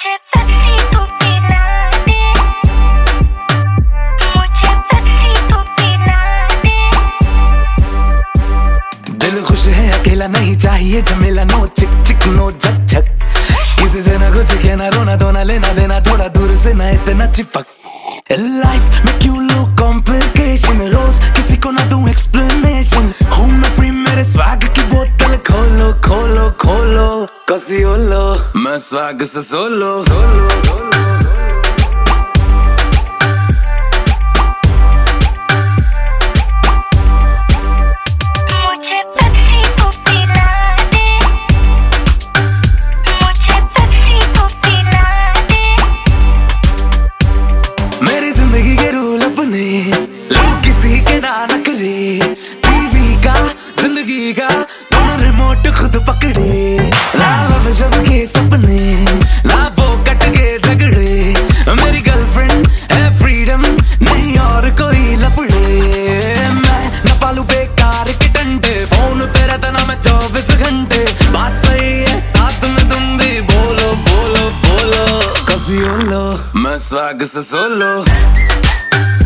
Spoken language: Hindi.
मुझे पेप्सी तू पिला दे, मुझे पेप्सी तू पिला दे। दिल खुश है अकेला नहीं चाहिए झमेला, नो चिक चिक नो झक झक, किसी से ना कुछ कहना रोना धोना लेना देना, थोड़ा दूर से ना इतना चिपक। लाइफ में क्यों लो कॉम्प्लिकेशन, रोज किसी को ना दूं एक्सप्लेनेशन, हूँ मैं फ्री मेरे स्वैग की बोतल खोलो खोलो खोलो, कसी ओलो मैं स्वैग से सोलो। मुझे पेप्सी तू पिला दे, मुझे पेप्सी तू पिला दे। मेरी जिंदगी के रूल अपने लोग किसी के ना करे, टीवी का जिंदगी का दोनों रिमोट खुद पकड़े, ना लब जब के सपने ना वो कट के झगड़े, मेरी गर्लफ्रेंड है फ्रीडम नहीं और कोई लफड़े, मैं न पालू बेकार के डंडे, फोन पे रहता ना मैं 24 घंटे, बात सही है साथ में तुम भी बोलो बोलो बोलो, कसी ओलो मैं स्वैग से सोलो।